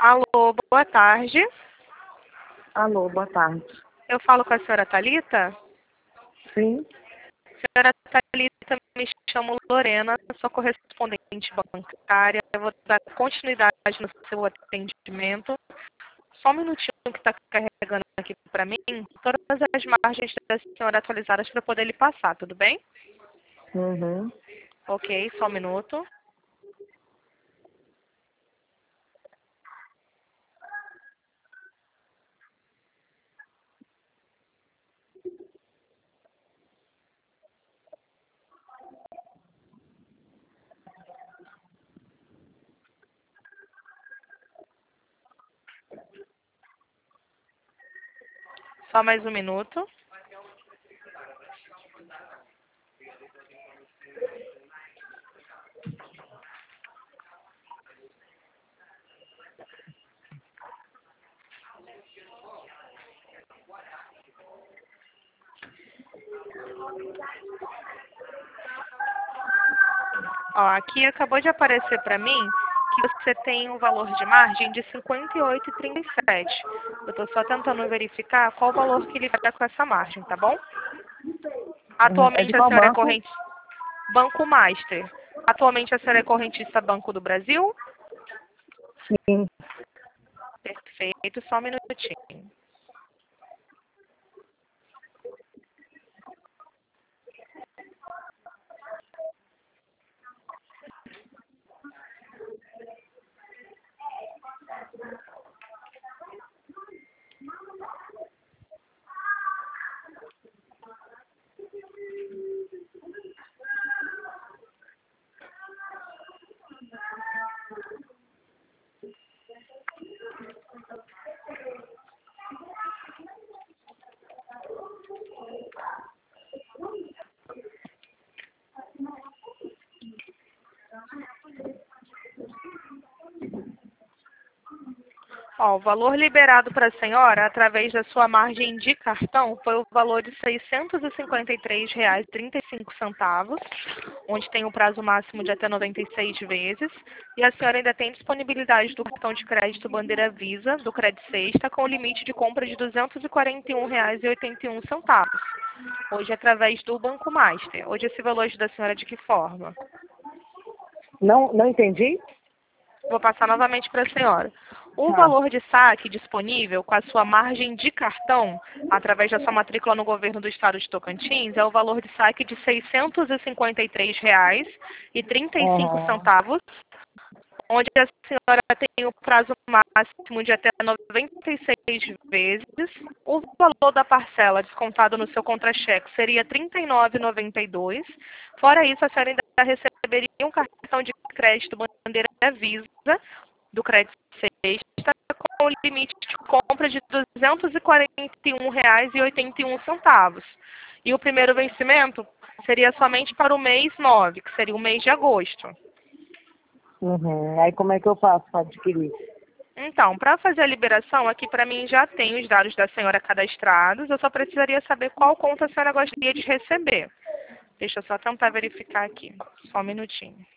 Alô, boa tarde. Alô, boa tarde. Eu falo com a senhora Thalita? Sim, Senhora Thalita, me chamo Lorena, sou correspondente bancária. Eu vou dar continuidade no seu atendimento. Só um minutinho que está carregando aqui para mim. Todas as margens da senhora atualizadas para poder lhe passar, tudo bem? uhum. Ok, só um minuto. Só mais um minuto. Ó, aqui acabou de aparecer para mim que você tem um valor de margem de 58,37. Eu estou só tentando verificar qual o valor que ele vai dar com essa margem, tá bom? É de Atualmente a qual senhora é banco? corrente Banco Master. Atualmente a senhora é correntista Banco do Brasil? Sim. Perfeito, só um minutinho. Ó, o valor liberado para a senhora, através da sua margem de cartão, foi o valor de R$ 653,35, onde tem o prazo máximo de até 96 vezes. E a senhora ainda tem disponibilidade do cartão de crédito Bandeira Visa, do Credit Sexta, com limite de compra de R$ 241,81. Hoje, através do Banco Master. Hoje, esse valor ajuda a senhora de que forma? Não entendi? Vou passar novamente para a senhora. O Tá. valor de saque disponível com a sua margem de cartão, através da sua matrícula no governo do estado de Tocantins, é o valor de saque de R$ 653,35, Uhum. onde a senhora tem o prazo máximo de até 96 vezes. O valor da parcela descontado no seu contra-cheque seria R$ 39,92. Fora isso, a senhora ainda receberia um cartão de crédito Bandeira Visa do Crédito Sexta com limite de compra de R$ 241,81. E o primeiro vencimento seria somente para o mês 9, que seria o mês de agosto. Uhum. Aí como é que eu faço para adquirir? Então, para fazer a liberação, aqui para mim já tem os dados da senhora cadastrados. Eu só precisaria saber qual conta a senhora gostaria de receber. Deixa eu só tentar verificar aqui. Só um minutinho.